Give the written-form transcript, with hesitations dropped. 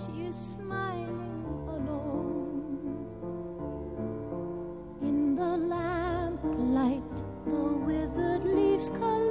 She is smiling alone. In the lamplight, the withered leaves collide.